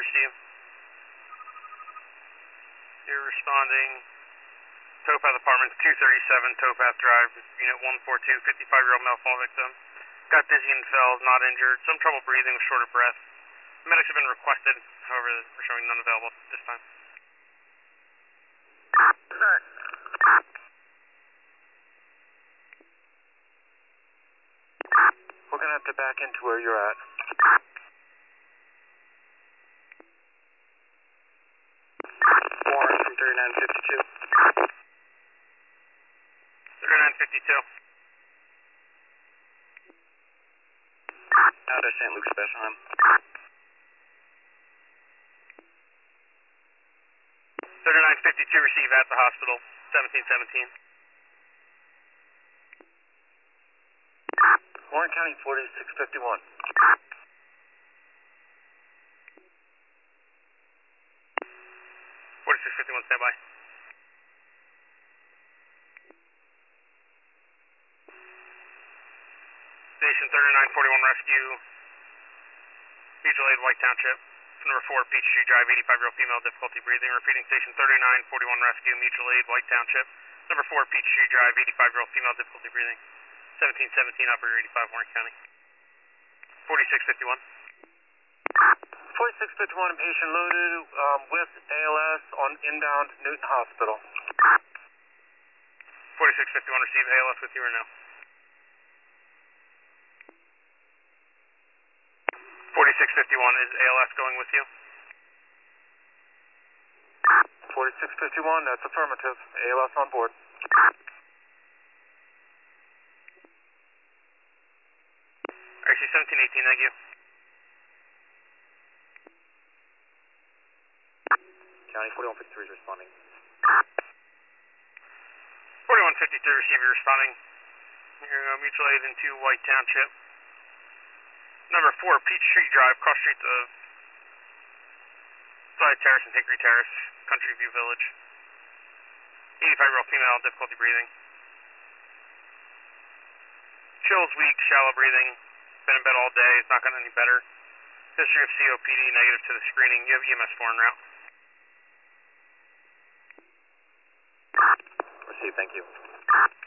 receive. You're responding. Towpath Apartments, 237 Towpath Drive, Unit 142, 55-year-old male fall victim. Got dizzy and fell, not injured. Some trouble breathing with short of breath. Medics have been requested, however, we're showing none available at this time. Sir. We're going to have to back into where you're at. Warren from 3952. 3952. Out of St. Luke's Bethlehem. 3952, receive at the hospital, 1717. Warren County 4651. 4651, stand by. Station 3941 Rescue, Mutual Aid, White Township. Number 4, Peachtree Drive, 85-year-old female, difficulty breathing. Repeating, Station 3941 Rescue, Mutual Aid, White Township. Number 4, Peachtree Drive, 85-year-old female, difficulty breathing. 1717, Operator 85, Warren County. 4651. 4651, patient loaded with ALS on inbound Newton Hospital. 4651, receive ALS with you or no? 4651, is ALS going with you? 4651, that's affirmative. ALS on board. RC 1718, thank you. County 4153 is responding. 4153, receiver responding. Mutual Aid into White Township. Number 4, Peachtree Drive, cross streets of Side Terrace and Hickory Terrace, Country View Village. 85-year-old female, difficulty breathing. Chills weak, shallow breathing. Been in bed all day, it's not gotten any better. History of COPD, negative to the screening. You have EMS 4 en route. Received, thank you.